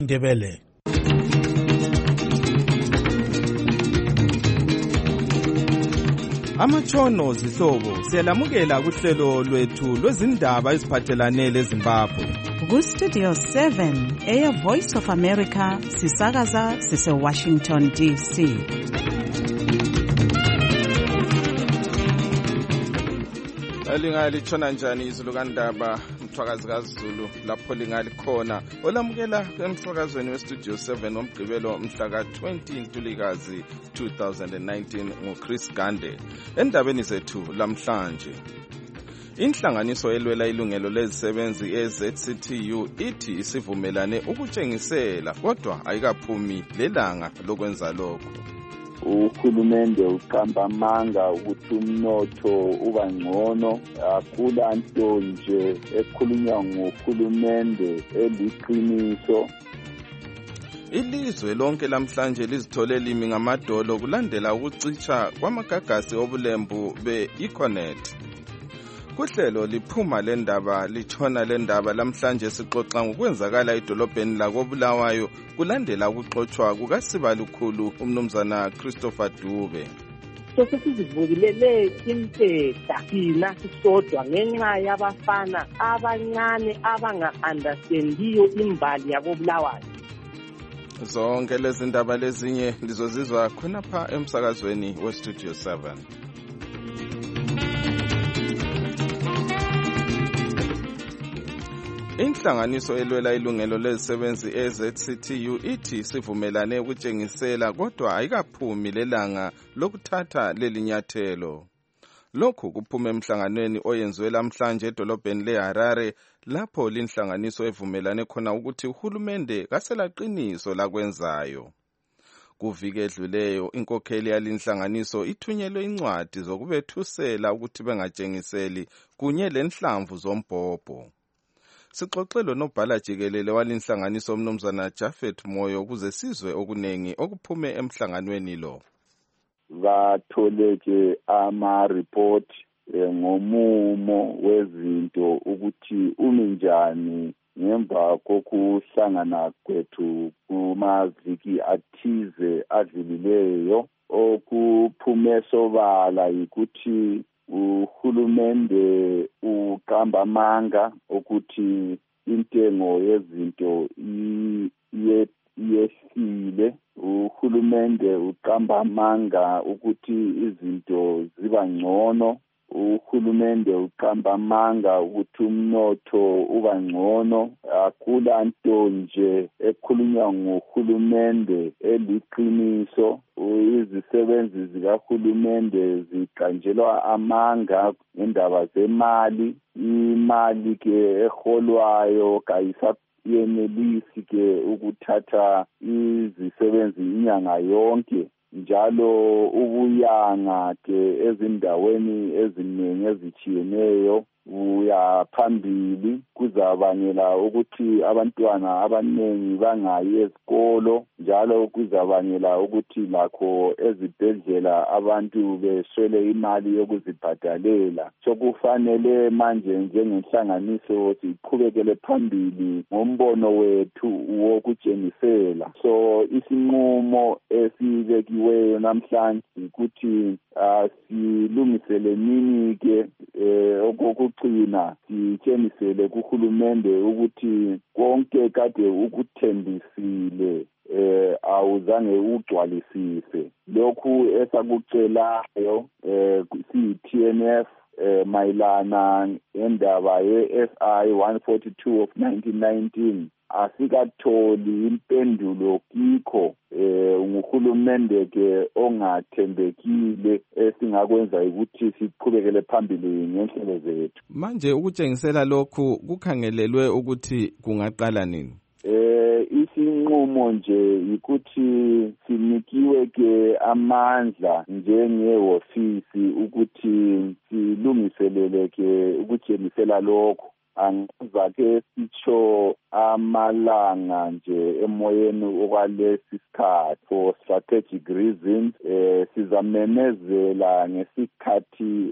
Ndebele. Amatshono zihlobo siyalamukela kuhlelo lwethu lwezindaba eziphathelane leZimbabwe. Ku-Studio 7 Air Voice of America sisakaza sise-Washington DC. Lingalitshona njani izulu kandaba mthwakazi kaZulu lapho lingalikhona olamukela emsakazweni weStudio 7 omgqibelo mhla ka-20 Ntulikazi 2019 nguChris Gande. Endabeni zethu lamhlanje, inhlanganiso elwela ilungelo lezisebenzi eZCTU ithi isivumelane ukutshengisela kodwa ayikaphumi lelanga lokwenza lokho. Uhulumende uqamba amanga ukuthi umnotho uba ngcono, akulanto nje ekhulunywa nguhulumende eliqiniso. Ilizwe lonke lamhlanje lizithole limi ngamadolo kulandela ukucitsha kwamagagasi obulembu be-Econet. Kuhlelo liphuma lendaba litshona lendaba lamhlanje sixoxa ngokwenzakala edolobheni lakoBulawayo kulandela ukuxotshwa kukaSibalukhulu umnumzana Christopher Dube. Sesizivulele impeta thina sisodwa ngenxa yabafana abancane abanga-understandiyo imbali yakoBulawayo. Zonke lezi ndaba lezinye lizozizwa khonapha emsakazweni weStudio 7. Inhlanganiso elwela ilungelo lezisebenzi eZCTU ithi sivumelane ukutshengisela kodwa ayikaphumi lelanga lokuthatha leli nyathelo. Lokhu kuphume emhlanganweni oyenziwe lamhlanje edolobheni leHarare lapho linhlanganiso evumelane khona ukuthi uhulumende kaselaqiniso lakwenzayo. Kuviki edluleyo inkokheli yalinhlanganiso ithunyelwe incwadi zokubethusela ukuthi bengatshengiseli kunye lenhlamvu zombhobho. Sixoxelo nobhala jikelele walinhlanganiso umnumzana Jafet Moyo ukuze sizwe okunengi okuphume emhlanganweni lo. Bathole ke ama-report ngomumo wezinto ukuthi uminjani ngemva kokuhlangana kwethu kumaviki athize adlulileyo. Okuphume sobala yikuthi uhulumende uqamba amanga ukuthi intengo yezinto yehlile. Uhulumende uqamba amanga ukuthi izinto ziba ngcono. Uhulumende uqamba amanga ukuthi umnotho uba ngcono. Akulanto nje ekhulunywa nguhulumende eliqiniso. Izisebenzi zikahulumende ziqanjelwa amanga ngendaba zemali. Imali ke eholwayo kayisayenelisi ke ukuthatha izisebenzi inyanga yonke. Njalo ubuyanga ke ezindaweni eziningi ezitshiyeneyo buya phambili kuzabangela ukuthi abantwana abaningi bangayi ezikolo, njalo kuzabangela ukuthi lakho ezibhedlela abantu beswele imali yokuzibhadalela. Sokufanele manje njengenhlanganiso siqhubekele phambili ngombono wethu wokutshengisela. So isinqumo esibekiweyo namhlanje ukuthi silungisele nini ke okugcina sitshengisele kuhulumende ukuthi konke kade ukuthembisile awuzange ugcwalisise. Lokhu esakucelayo siyi-TNF mayelana endaba ye-SI 142 of 1919 asikatholi impendulo kikho. Nguhulumende ke ongathembekile esingakwenza ukuthi siqhubekele phambili ngenhlelo zethu. Manje ukutshengisela lokhu kukhangelelwe ukuthi kungaqala nini? Isinqumo nje ukuthi sinikiwe ke amandla njengehofisi ukuthi silungiselele ke ukutshengisela lokho. Angizake sitsho amalanga nje emoyeni okwalesi sikhathi for strategic reasons. Sizamemezela ngesikhathi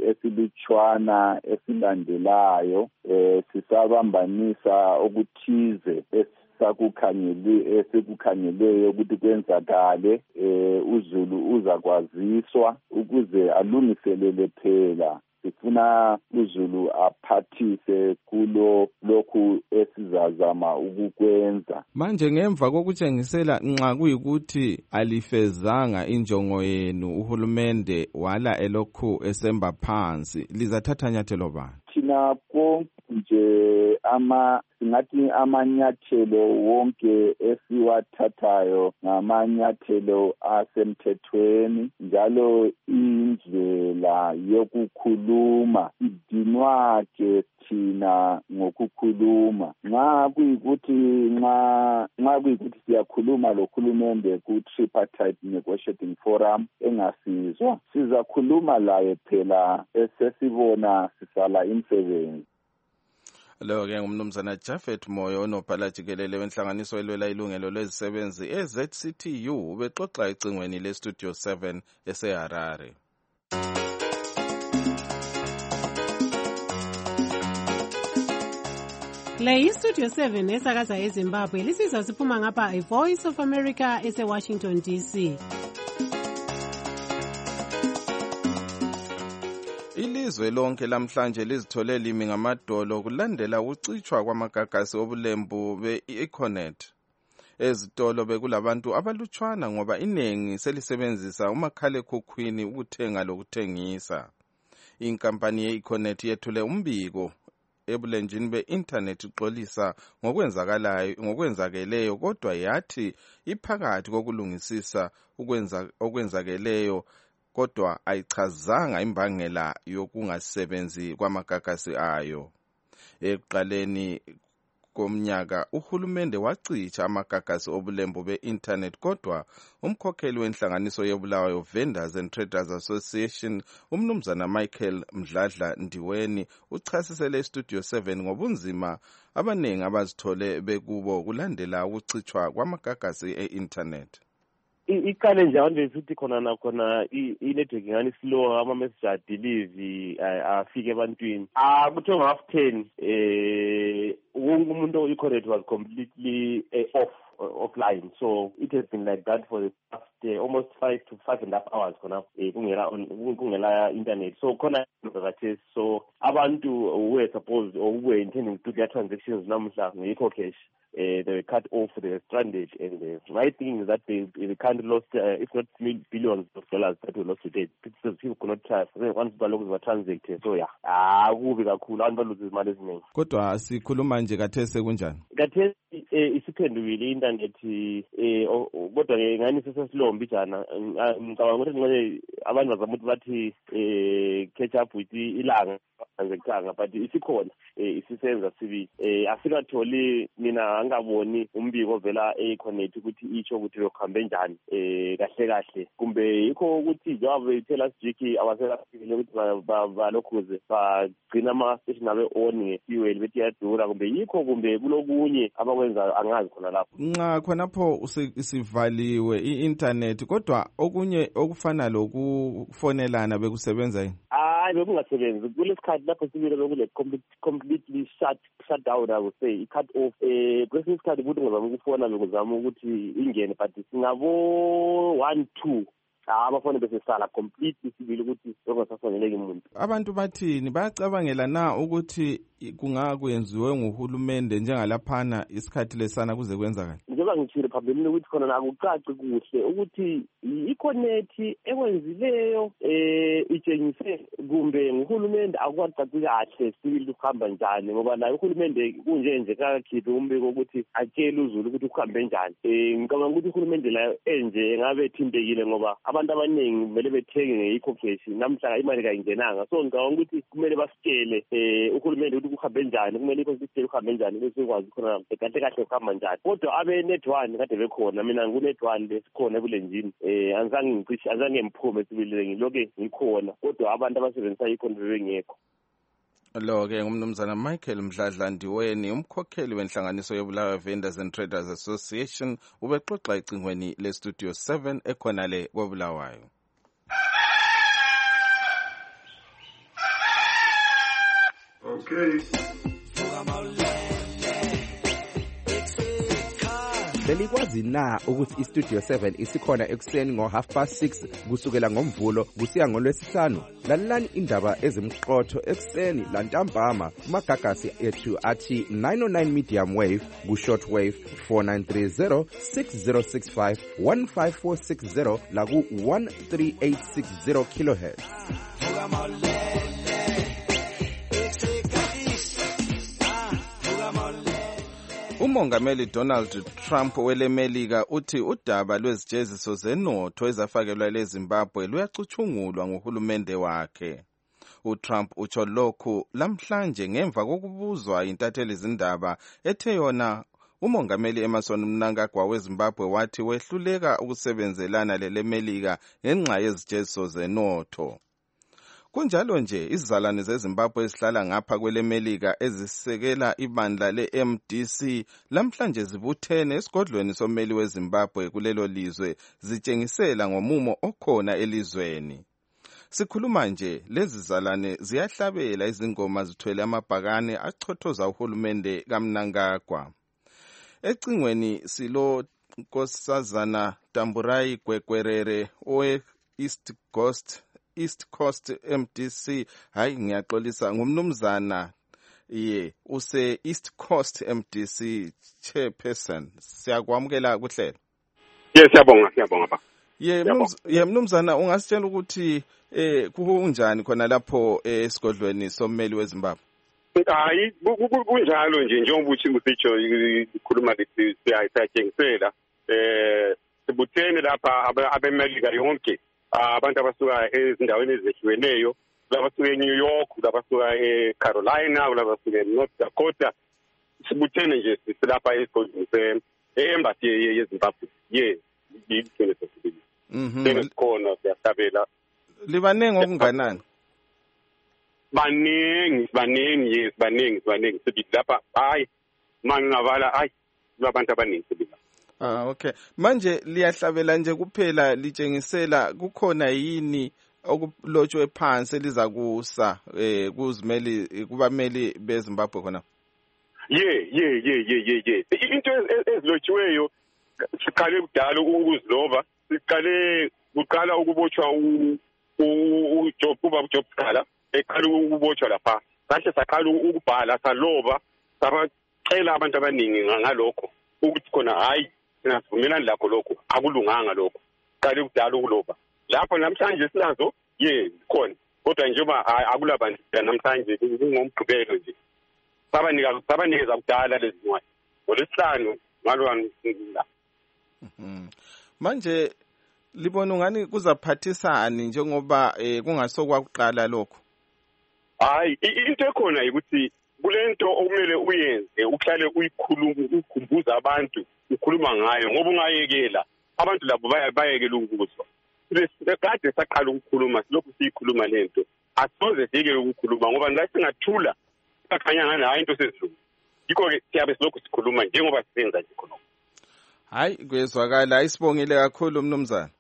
esilutshwana esilandelayo. Sisabambanisa okuthize esekukhangelweyo ukuthi kwenzakale uZulu uzakwaziswa ukuze alungiselele phela. Sifuna uZulu aphathise lokhu esizazama ukukwenza. Manje ngemva kokutshengisela nxa kuyikuthi alifezanga injongo yenu, uhulumende wala elokhu esemba phansi, lizathatha nyathelo bani? Thina konke singathi amanyathelo wonke esiwathathayo ngamanyathelo asemthethweni, njalo indlela yokukhuluma idinwa ke thina ngokukhuluma. Nxa kuyikuthi siyakhuluma lokhulumende ku-tripartite negotiating forum engasizwa, sizakhuluma laye phela esesibona sisala imsebenzi. Lo-ke ngumnumzana Japhet Moyo, onobhala jikelele wenhlanganiso elwela ilungelo lwezisebenzi eZCTU, ubexoxa ecingweni leStudio 7 eseHarare. Le yiStudio 7 esakaza eZimbabwe, lisizwa siphuma ngapha iVoice of America eseWashington DC. Ilizwe lonke lamhlanje lizithole limi ngamadolo kulandela ukucitshwa kwamagagasi obulembu be-Econet. Ezitolo bekulabantu abalutshwana ngoba iningi selisebenzisa umakhalekhukhwini ukuthenga lokuthengisa. Inkampani ye-Econet yethule umbiko ebulenjini be-internet ixolisa ngokwenzakeleyo, kodwa yathi iphakathi kokulungisisa okwenzakeleyo, kodwa ayichazanga imbangela yokungasebenzi kwamagagasi ayo. Ekuqaleni komnyaka uhulumende wacitsha amagagasi obulembu be-internet, kodwa umkhokheli wenhlanganiso yeBulawayo Vendors and Traders Association, umnumzana Michael Mdladla Ndiweni, uchasisele iStudio 7 ngobunzima abaningi abazithole bekubo kulandela ukucitshwa kwamagagasi e-internet. Iqale nje abantu besithi khona i-network ngani slow, ama-message adelive afike ebantwini. Kuthiwa ngo-half 10 wonke umuntu o-Econet was completely offline. So it has been like that for the past almost 5 to 5.5 hours khona kungela internet. So khona so abantu who were supposed or who were intending to do their transactions namuhla nge-Eco Cash, they were cut off, they were stranded, and my thing is that the country lost, if not billions of dollars that were lost today. People could not try. Once balokhu zibatransact, so kubi kakhulu abantu baluza imali eziningi. Kodwa sikhuluma nje kathesi kunjani? Kathesi isiphendukile i-internet, kodwa ngani sesesilowo mbijana. Ngicabanga ukuthi abantu bazama ukuthi bathi catch up with ilanga transactanga, but isikhona isisenza sibili. Asikatholi mina angaboni umbiko ovela e-Econet ukuthi itsho ukuthi lokhambe njani kahle kahle, kumbe yikho ukuthi njengoba bethela sijiki abasekafile ukuthi balokhuze bagcina ama-station abe-on nge-fuel bethi yadura, kumbe yikho kumbe kulokunye abakwenza angazi khona lapho. Nxa khonapho isivaliwe i-internet, kodwa okunye okufana lokufonelana bekusebenza yini? Bekungasebenzi kulesikhathi lapho sibile bekule completely shut down, I would say cut off. Kwesinye isikhathi ukuthi ngizama ukufona bekuzama ukuthi ingene, but singabo 1-2 abafone besesala completely sibili ukuthi bekungasafoneleki umuntu. Abantu bathini bayacabangela na ukuthi kungakwenziwe nguhulumende njengalaphana isikhathi lesana kuze kwenzakala? Njengoba ngitshile phambilini ukuthi khona akucaci kuhle ukuthi i-Econet ekwenzileyo itshengise kumbe nguhulumende akwacaci kahle sibili ukuhamba njani, ngoba naye uhulumende kunje kakhiphe umbiko ukuthi atshele uZulu ukuthi ukuhambe njani. Ngicabanga ukuthi uhulumende la enje engabe ethintekile ngoba abantu abaningi kumele bethenge nge-Eco Cash, namhla imali kayingenanga. So ngicabanga ukuthi kumele basitshele uhulumende ukuthi kuhambe njani, kumele ikonsistele kuhambe njani bese kwazi khona kahle kahle kuhamba njani. Kodwa abe-net1 kade bekhona, mina ngu-net1 besikhona ebulenjini, azange ngiphume sibili ngilokhe ngikhona, kodwa abantu abasebenzisa i-Econet bengekho. Lo-ke ngumnumzana Michael Mdladla Ndiweni, umkhokheli wenhlanganiso yeBulawayo Vendors and Traders Association, ubexoxa ecingweni leStudio 7 ekhonale koBulawayo. Okay. belikwazi na ukuthi iStudio 7 isikhona ekuseni ngo6:30 kusukela ngoMvulo kusiya ngoLwesihlanu? Lalelani indaba ezimqotho ekuseni lantambama kumagagasi ethu athi 909 medium wave ku-shortwave 4930 6065 15460 la ku-13860 kilohertz. Umongameli Donald Trump welemelika uthi udaba lwezijeziso zenotho ezafakelwa leZimbabwe luyacuthungulwa nguhulumende wakhe. uTrump utsho lokhu lamhlanje ngemva kokubuzwa intatheli izindaba ethe yona umongameli Emmerson Mnangagwa weZimbabwe wathi wehluleka ukusebenzelana lelemelika ngenxa yezijeziso zenotho. Kunjalo nje izizalwane zeZimbabwe ezihlala ngapha kwelemelika ezisekela ibandla leMDC lamhlanje zibuthene esigodlweni sommeli weZimbabwe kulelo lizwe zitshengisela ngomumo okhona elizweni. Sikhuluma nje lezi zizalwane ziyahlabela izingoma zithwele amabhakane achothoza uhulumende kaMnangagwa. Ecingweni silo Nkosazana Tamburai Gwegwerere owe East Coast MDC hayi ngiyaxolisa ngumnumzana use East Coast MDC chairperson. Siyakwamukela kuhlelo. Yes, siyabonga ba. Mnumzana ungasitshela ukuthi kunjani khona lapho esigodlweni sommeli weZimbabwe? Hayi kunjalo nje njengoba uthi usitsho ikhuluma lethi siyatshengisela sibuthene lapha abemelika yonke abantu abasuka ezindaweni ezehlukeneyo, labasuka eNew York, labasuka eCarolina, labasuka eNorth Dakota. Sibuthene nje silapha esigodlweni embassy yeZimbabwe. Khona siyahlabela. Libanengi okunganani? Baningi sibithi lapha hayi mangavala hayi abantu abaningi sibithi. Okay. Manje liyahlabela nje kuphela litshengisela kukhona yini okulotshwe phansi elizakusa kuzimeli kubameli beZimbabwe khona? Into ezilotshiweyo siqale kudala ukuziloba, kuqala ukubotshwa uJob Scala eqala ukubotshwa lapha. Kahle saqala ukubhala saloba sabacela abantu abaningi ngalokho ukuthi khona hayi sinavumelana lakho lokho akulunganga lokho. Qale kudala ukuloba. Lapho namhlanje sinazo khona. Kodwa njengoba akulabantu namhlanje kungomgqibelo nje. Sabanikeza kudala lezi ncwadi. ngoLwesihlanu malwane la. Manje libona ngani kuzaphathisani njengoba kungasokwakuqala lokho? Hayi into ekhona ukuthi kulento okumele uyenze uhlale uyikhumbuza abantu ukhuluma ngayo ngoba ungayekela abantu labo bayekela ukuzwa. Kade saqala ukukhuluma silokhu siyikhuluma lento asoze siyeke ukukhuluma ngoba la singathula sakhanya ngani hayi into sezidlula. Yikho ke siyabe silokhu sikhuluma njengoba sisenza nje khona. Hayi kwezwakala isibongile kakhulu mnumzana.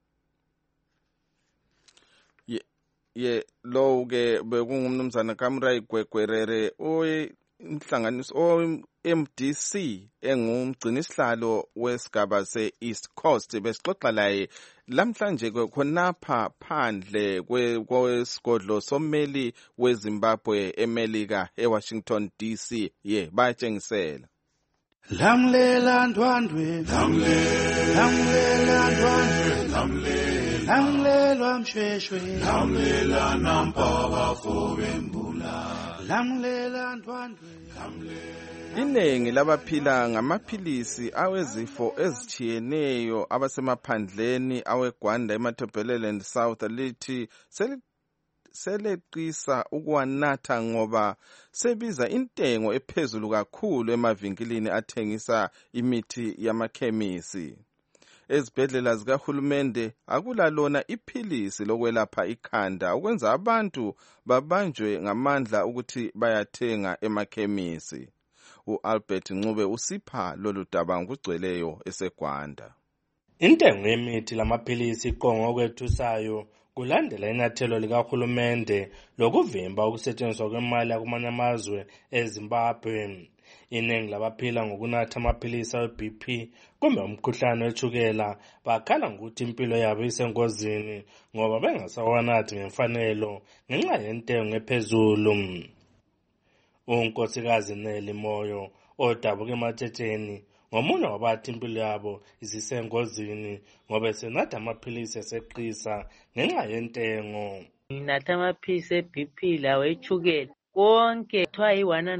Lo ke bekungumnumzana kaMrai Gwegwerere inhlanganiso MDC engumgcini isihlalo wesigaba se-East Coast besixoxa laye lamhlanje khonapha phandle kwesigodlo sommeli weZimbabwe eMelika eWashington DC bayatshengisela. Lamlela ndwandwe lamlela ndwandwe lamlelwa mshweshwe lamlela nampa bafowembula lamlela ndwandwe. Iningi labaphila ngamaphilisi awezifo ezitshiyeneyo abasemaphandleni aweGwanda eMatebeleland South lithi seleqisa ukuwanatha ngoba sebiza intengo ephezulu kakhulu emavinkilini athengisa imithi yamakhemisi. Ezibhedlela zikahulumende akulalona iphilisi lokwelapha ikhanda ukwenza abantu babanjwe ngamandla ukuthi bayathenga emakhemisi. uAlbert Ncube usipha lolu daba ngokugcweleyo eseGwanda. Intengo yemithi lamaphilisi iqongo okwethusayo kulandela inyathelo likahulumende lokuvimba ukusetshenziswa kwemali yakumanye amazwe eZimbabwe. Iningi labaphila ngokunatha amaphilisi awe-BP kumbe umkhuhlane wetshukela bakhala ngokuthi impilo yabo isengozini ngoba bengasawanathi ngemfanelo ngenxa yentengo ephezulu. Unkosikazi Neli Moyo odabuka ematshetsheni ngomunye wabathi impilo yabo isisengozini ngoba esenatha amaphilisi eseqisa ngenxa yentengo. Nginatha amaphilisi e-BP lawo etshukela konke kuthiwa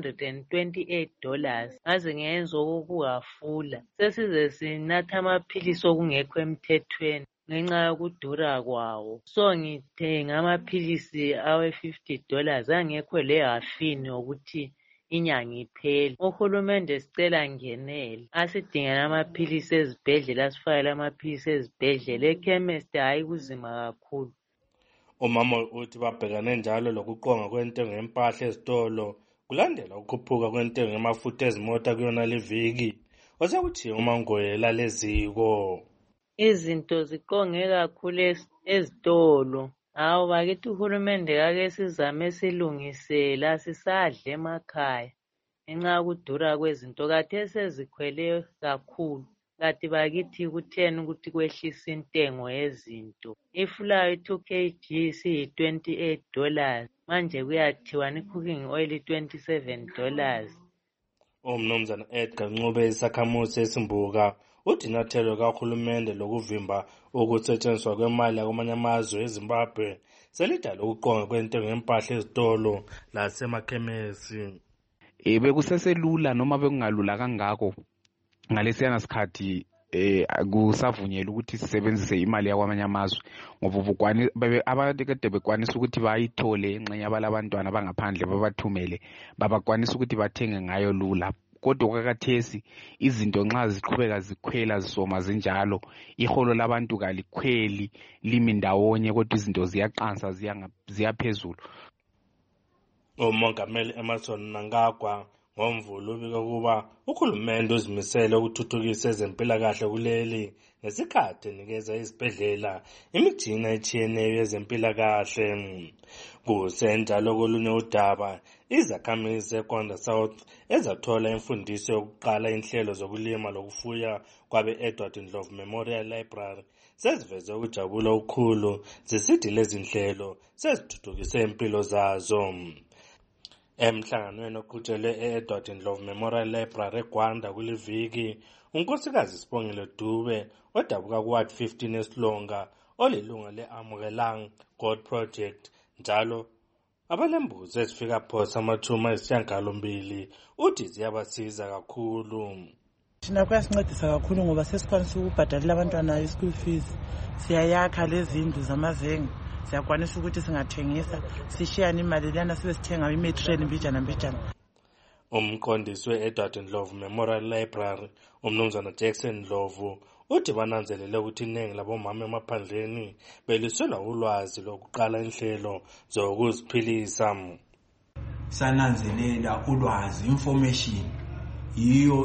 $128 ngaze ngenza okokuwafula. Sesize sinatha amaphilisi okungekho emthethweni ngenxa yokudura kwawo. So ngithenga amaphilisi awe-$50 angekho lehafini ukuthi inyanga iphele. Uhulumende sicela ngenele asidingela amaphilisi ezibhedlela, asifakele amaphilisi ezibhedlela. Ekhemesti hayi kuzima kakhulu. Umama uthi babhekane njalo lokuqonga kwentengo yempahla ezitolo kulandela ukukhuphuka kwentengo yamafutha ezimota kuyona liviki. Osekuthiye uMangoyela leziko. Izinto ziqonge kakhulu ezitolo. Hawu bakithi uhulumende kake sizame silungisela sisadle emakhaya. Ngenxa yokudura kwezinto kade sezikhwele kakhulu. Kati bakithi kutheni ukuthi kwehlisa intengo yezinto. Ifulawa 2 kg siyi-$28. Manje kuyathiwa i-cooking oil $27. Umnumzana Edgar Ncube isakhamuzi esimbuka uthi inyathelo kahulumende lokuvimba ukusetshenziswa kwemali yakwamanye amazwe eZimbabwe selidala ukuqonga kwentengo yempahla ezitolo lasemakhemesi. Bekuseselula noma bekungalula kangako ngalesiyana sikhathi kusavunyelwa ukuthi sisebenzise imali yakwamanye amazwe ngoba abantu kade bekwanisa ukuthi bayithole enxenye abalabantwana abangaphandle babathumele babakwanisa ukuthi bathenge ngayo lula. Kodwa kwakathesi izinto nxa ziqhubeka zikhwela zisoma zinjalo iholo labantu kalikhweli limi ndawonye kodwa izinto ziyaqansa ziyaphezulu. uMongameli Emmerson Mnangagwa ngomvulo ubika kuba uhulumende uzimisele ukuthuthukisa ezempilakahle kuleli ngesikhathi enikeza izibhedlela imitshina etshiyeneyo yezempilakahle. Kusenjalo kolunye udaba izakhamizi zeGwanda South ezathola imfundiso yokuqala inhlelo zokulima lokufuya kwabe Edward Ndlovu Memorial Library seziveze ukujabula okukhulu zisithi lezi nhlelo sezithuthukise impilo zazo. Emhlanganweni oqhutshelwe e-Edward Ndlovu Memorial Library eGwanda kuliviki, unkosikazi Sibongile Dube odabuka kuWard 15 eSilonga olilunga le-Amukelang God Project njalo abalembuzi ezifika phosa amathuma ezisishiyagalombili uthi ziyabasiza kakhulu. Thina kuyasincedisa kakhulu ngoba sesikwanisa ukubhadalela abantwana i-school fees, siyayakha lezi zindlu zamazenge, siyakwanisa ukuthi singathengisa sishiyane imali lana sibe sithenga imaterial mbijana. Umqondisi we-Edward Ndlovu Memorial Library umnumzana Jackson Ndlovu uthi bananzelele ukuthi iningi labomama emaphandleni beliselwa ulwazi lokuqala inhlelo zokuziphilisa. Sananzelela ulwazi, information yiyo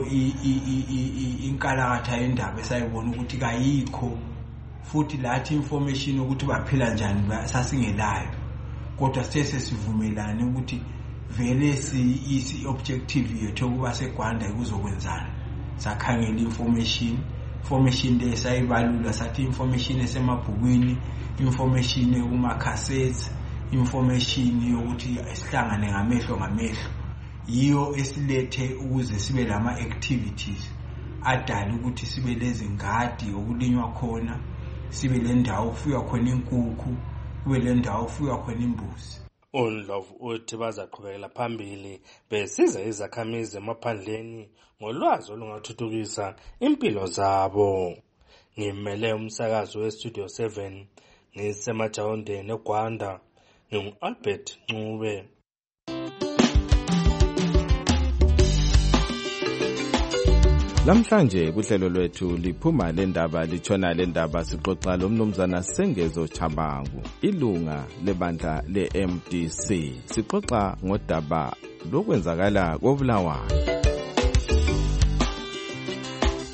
inkalakatha yendaba esayibona ukuthi kayikho, futhi lathi information ukuthi baphila njani sasingelayo, kodwa sesivumelane ukuthi vele isi-objective yethu ukuba seGwanda kuzokwenzana. Sakhangela information le sayibalula, sathi information esemabhukwini, information kuma-cassettes, information yokuthi sihlangane ngamehlo yiyo esilethe ukuze sibe lama-activities adala ukuthi sibe lezi ngadi okulinywa khona, sibe le ndawo kufuywa khona inkukhu, kube le ndawo kufuywa khona imbuzi. uNdlovu uthi bazaqhubekela phambili besiza izakhamizi emaphandleni ngolwazi olungathuthukisa impilo zabo. Ngimele umsakazo weStudio 7 ngisemajawondeni eGwanda, ngingu-Albert Ncube. Lamhlanje kuhlelo lwethu liphuma lendaba litshona lendaba sixoxa lomnumzana Sengezo Chabangu, ilunga lebandla le-MDC. Sixoxa ngodaba lokwenzakala koBulawayo.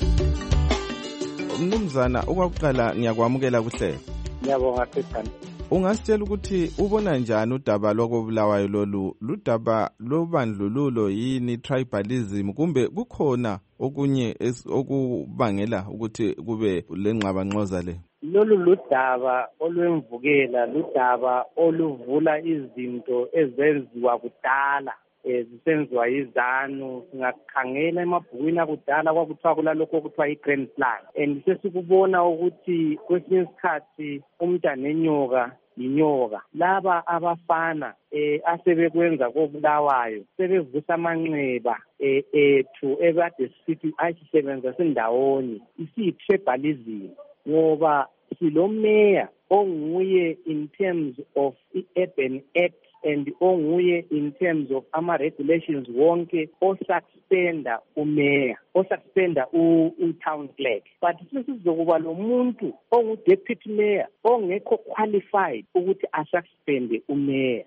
Umnumzana okwakuqala ngiyakwamukela kuhle. Ngiyabonga sithando. ungasitshela ukuthi ubona njani udaba lokobulawayo lolu ludaba lobandlululo yini, tribalism, kumbe kukhona okunye okubangela ukuthi kube lengxabanxoza le? Lolu ludaba olwemvukela, ludaba oluvula izinto ezenziwa kudala zisenziwa yizanu. Singakhangela emabhukwini akudala kwakuthiwa kulalokho okuthiwa i-grand plan, and sesikubona ukuthi kwesinye isikhathi umntana nenyoka yinyoka. Laba abafana asebekwenza kobulawayo sebevusa amanxeba ethu ebade sithi ayisisebenza sindawonye, isiyi-tribalism, ngoba silomeya onguye in terms of i-Urban Act and onguye in terms of ama-regulations wonke osuspenda umeya, osuspenda u-town clerk. But sesizokuba lo muntu ongu-deputy mayor ongekho qualified ukuthi asuspende umeya,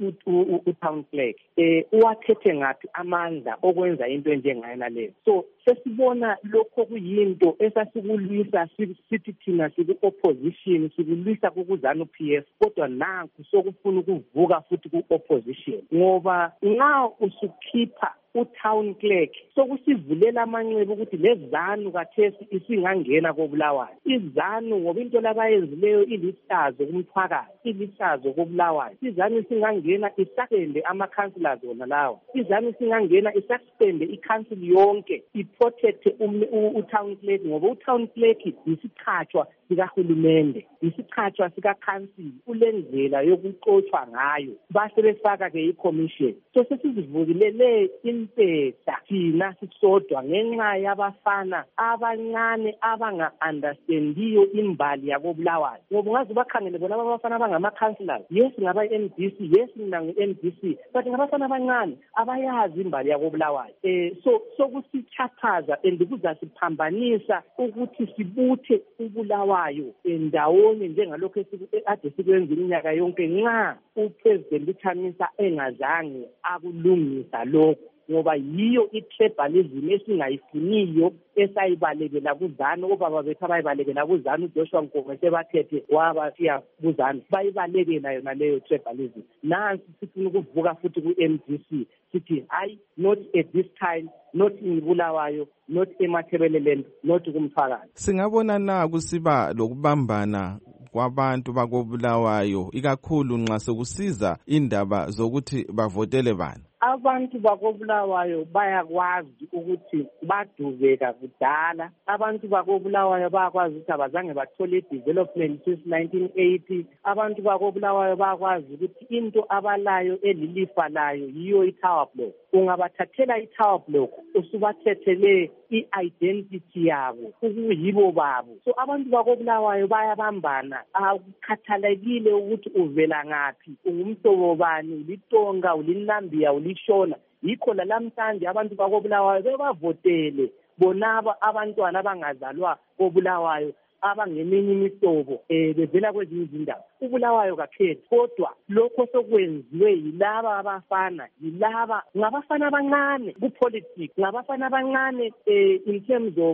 u-town clerk. Uwathethe ngaphi amandla okwenza into enjengayona leyo? So sesibona lokho kuyinto esasikulwisa sithi thina siku-opposition, sikulwisa kukuzana u-PF, kodwa nanku sokufuna ukuvuka futhi ku-opposition, ngoba nxa usukhipha u-town clerk sokusivulela amanxeba ukuthi lezanu kathesi isingangena kobulawayo. Izanu ngoba into labayenzileyo ilihlazo kumphakathi, ilihlazo kobulawayo. Izanu isingangena isaspende ama-councillors wona lawa. Izanu isingangena isaspende i-council yonke, iprotecte u-town clerk, ngoba u-town clerk yisiqhatshwa sikahulumende, yisiqhatshwa sika-council, kulendlela yokuxotshwa ngayo. Base befaka-ke i-commission. So sesizivukilele impesa thina sisodwa ngenxa yabafana abancane abanga-understandiyo imbali yakobulawayo. Ngoba ungaze bakhangele bona abafana abangama-councillors, yes ngaba-MDC, yes nangu-MDC, but ngabafana abancane abayazi imbali yakobulawayo. So kusithathaza and kuzasiphambanisa ukuthi sibuthe ubulawayo ndawonye njengalokho ade sikwenza iminyaka yonke nxa uPresident uThamisa engazange akulungisa lokho, ngoba yiyo i-tribalism esingayifuniyo esayibalekela kuzanu. Obaba bethu abayibalekela kuzanu, uJoshua Nkomo sebathethe wabasiya kuzanu, bayibalekela yona leyo tribalism. Nansi sifuna ukuvuka futhi ku-MDC sithi hayi, not at this time, not in Bulawayo, not eMathebeleland, not kumphakathi. Singabona na kusiba lokubambana kwabantu bakobulawayo ikakhulu nxa sekusiza indaba zokuthi bavotele bani? Abantu bakobulawayo bayakwazi ukuthi badubeka kudala. Abantu bakobulawayo bayakwazi ukuthi abazange bathole development since 1980. Abantu bakobulawayo bayakwazi ukuthi into abalayo elilifa layo yiyo i-tower block. Ungabathathela i-tower block usubathethele i-identity yabo, ukuyibo babo. So abantu bakobulawayo bayabambana, akukhathalekile ukuthi uvela ngaphi, ungumhlobo bani, ulitonga, ulinambiya, ulishona. Yikho namhlanje abantu bakobulawayo bebavotele bonaba abantwana abangazalwa kobulawayo abangeminye imihlobo bevela kwezinye izindawo. Ubulawayo kakhethi, kodwa lokho sokwenziwe yilaba abafana, yilaba ngabafana abancane ku-politics, ngabafana abancane in terms of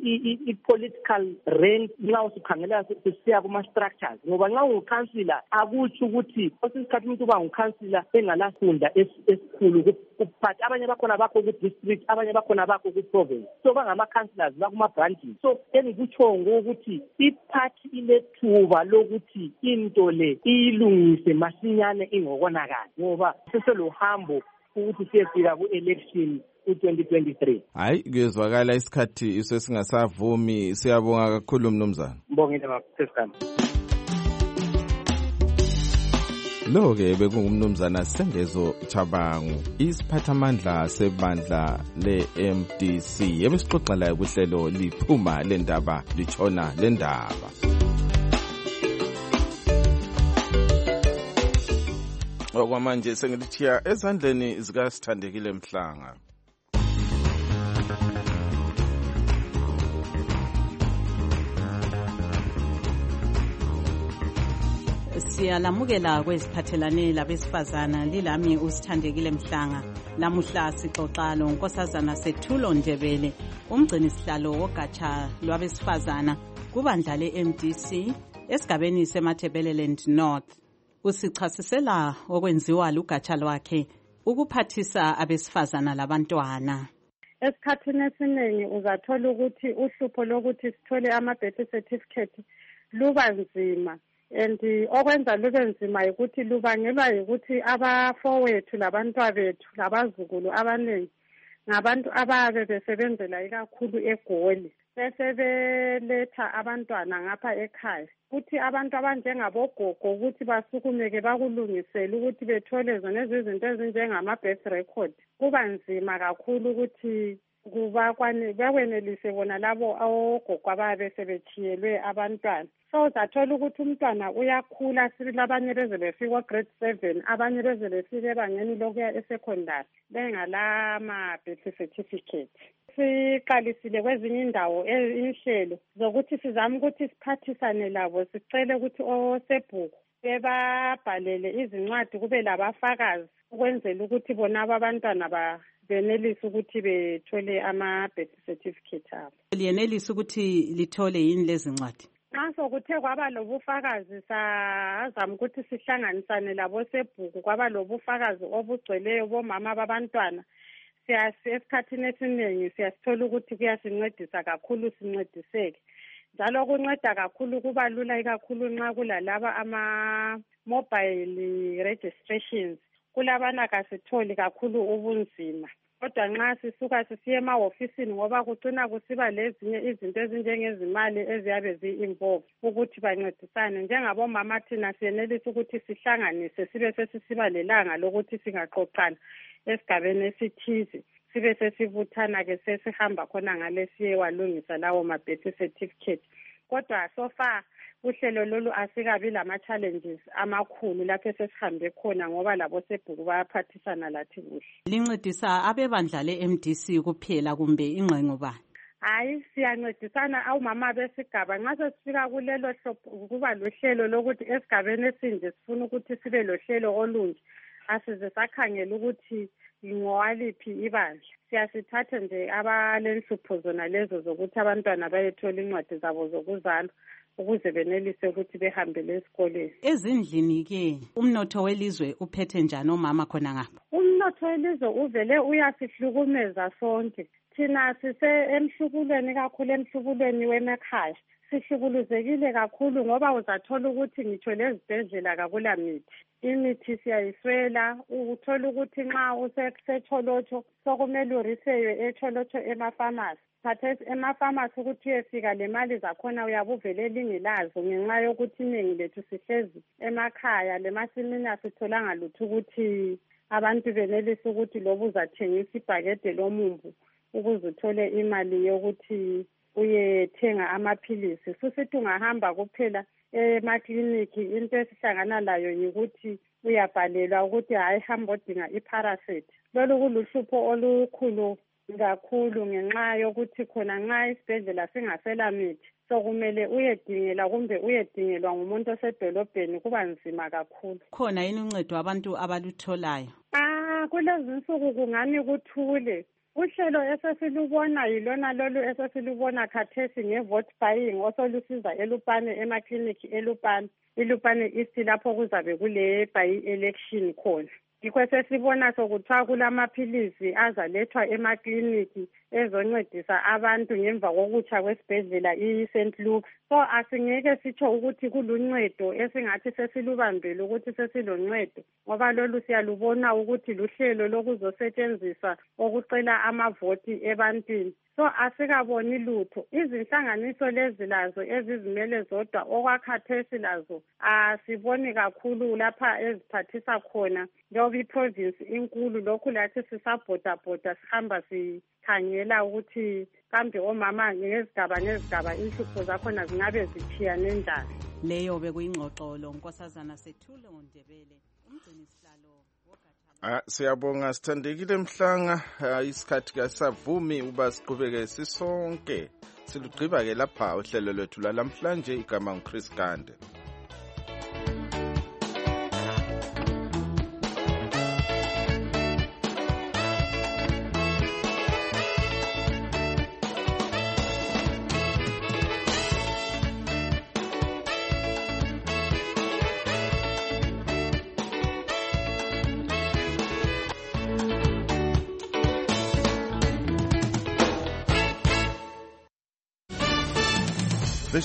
i-political rank. Nxa usukhangela sisiya kuma-structures, ngoba nxa ungukhansila akutsho ukuthi kwesikhathi umuntu uba ngukhansila engalafunda esikhulu kuphathi. Abanye bakhona bakho ku-district, abanye bakhona bakho ku-province, so bangama-councillors bakuma-branches. So engikuthongo ukuthi iphathi ilethuba lokuthi into le iyilungise masinyane ingokonakala, ngoba seselohambo ukuthi siyefika ku-election u-2023. Hayi, kuyezwakala isikhathi sesingasavumi. Siyabonga kakhulu mnumzana. Mbongile bakusesikhathi. Lo-ke bekungumnumzana Sengezo Chabangu, isiphathamandla sebandla le-MDC ebesixoxa layo kuhlelo liphuma lendaba litshona lendaba. Okwamanje sengilithiya ezandleni zikaSithandekile Mhlanga. Siyalamukela kweziphathelane labesifazana, lilami uSithandekile Mhlanga. Lamuhla sixoxa lonkosazana Sethulo Ndebele, umgcini sihlalo wogatsha lwabesifazana kubandla le-MDC esigabeni seMatabeleland North. Usichasisela okwenziwa lugatsha lwakhe ukuphathisa abesifazana labantwana. Esikhathini esiningi uzathola ukuthi uhlupho lokuthi sithole ama-birth certificate luba nzima, and okwenza lube nzima ukuthi lubangelwa ukuthi abafowethu labantwa bethu labazukulu abaningi ngabantu ababe besebenzela ikakhulu eGoli, bese beletha abantwana ngapha ekhaya. Kuthi abantu abanjengabogogo ukuthi basukumeke bakulungisele ukuthi bethole zona izinto ezinjengama-birth record, kuba nzima kakhulu ukuthi bakwenelise bona labo ogogo ababe sebechiyelwe abantwana. So uzathola ukuthi umntwana uyakhula, sibili abanye beze befika grade 7, abanye beze befika ebangeni lokuya esecondary bengalama-birth certificate. Siqalisile kwezinye indawo inhlelo zokuthi sizame ukuthi siphathisane labo, sicele ukuthi osebhuku bebabhalele izincwadi kube labafakazi ukwenzela ukuthi bona abantwana benelise ukuthi bethole ama-birth certificate abo. Liyenelise ukuthi lithole yini lezi ncwadi? Nxa sokuthe kwaba lobufakazi sazama ukuthi sihlanganisane labo sebhuku, kwaba lobufakazi obugcweleyo bomama babantwana, esikhathini esiningi siyasithola ukuthi kuyasincedisa kakhulu, sincediseke. Njalo kunceda kakhulu, kuba lula ikakhulu nxa kulalaba ama-mobile registrations, kulabana kasitholi kakhulu ubunzima. Kodwa nxa sisuka sisiye emahofisini ngoba kucina kusiba lezinye izinto ezinjengezimali eziyabe zi-involve ukuthi bancedisane. Njengabomama thina siyenelisa ukuthi sihlanganise sibe sesisiba lelanga lokuthi singaxoxana esigabeni esithize, sibe sesibuthana-ke sesihamba khona ngale siyewalungisa lawo ma-birth certificate. Kodwa so far uhlelo lolu asikabi lama-challenges amakhulu lapho sesihambe khona ngoba labo sebhuku bayaphathisana lathi kuhle. Lincedisa abebandla le-MDC kuphela kumbe ingxenye bani? Hayi, siyancedisana awumama besigaba. Nxa sesifika kulelo kuba lohlelo lokuthi esigabeni esinje sifuna ukuthi sibe lohlelo olunje, asize sakhangela ukuthi ngowaliphi ibandla. Siyasithatha nje abalenhlupho zona lezo zokuthi abantwana bayethola incwadi zabo zokuzalwa ukuze benelise ukuthi behambele esikoleni. Ezindlini-ke umnotho welizwe uphethe njani omama khona ngapha? Umnotho welizwe uvele uyasihlukumeza sonke. Thina sise emhlubulweni, kakhulu emhlubulweni wemakhaya. Sihlukuluzekile kakhulu ngoba uzathola ukuthi ngitsho lezibhedlela kakula mithi. Imithi siyayiswela, uthola ukuthi nxa useTsholotsho sokumele uriseywe eTsholotsho emafamasi. Khathesi emafamasi ukuthi uyefika lemali zakhona uyabuvele lingelazo ngenxa yokuthi iningi lethu sihlezi emakhaya, lemasimini asitholanga lutho ukuthi abantu benelise ukuthi lobu uzathengisa ibhakede lomumbu ukuze uthole imali yokuthi uyethenga amaphilisi. Susithi ungahamba kuphela emakliniki into esihlangana layo yikuthi uyabhalelwa ukuthi hayi hamba odinga iParacet. Lolu kuluhlupho olukhulu kakhulu ngenxa yokuthi khona nxa isibhedlela singasela mithi sokumele uyedingela kumbe uyedingelwa ngumuntu osedolobheni, kuba nzima kakhulu. Khona yini uncedo abantu abalutholayo? Kulezi nsuku kungani kuthule. Uhlelo esesilubona yilona lolu esesilubona khathesi nge-vote buying osolusiza eLupane, emakliniki eLupane, iLupane East lapho kuzabe kule by-election khona. Yikho sesibona sokuthiwa kulamaphilisi azalethwa emakliniki ezoncedisa abantu ngemva kokutsha kwesibhedlela i-St. Luke's. So asingeke sitsho ukuthi kuluncedo esingathi sesilubambele ukuthi sesiloncedo ngoba lolu siyalubona ukuthi luhlelo lokuzosetshenziswa okucela amavoti ebantwini. So asikaboni lutho. Izinhlanganiso lezi lazo ezizimele zodwa okwakhathesi lazo asiboni kakhulu lapha eziphathisa khona njengoba iprovince inkulu, lokhu lathi sisabhodabhoda sihamba sikhangela ukuthi kambe omama ngezigaba ngezigaba inhlupho zakhona zingabe zithiyane njani. Leyo bekuyingxoxo lonkosazana Sethulo Ndebele, umgcinisihlalo. Siyabonga Sithandekile Mhlanga. Isikhathi kasavumi uba siqhubeke sisonke. Silugqiba ke lapha uhlelo lwethu lwalamhlanje. Igama nguChris Gande.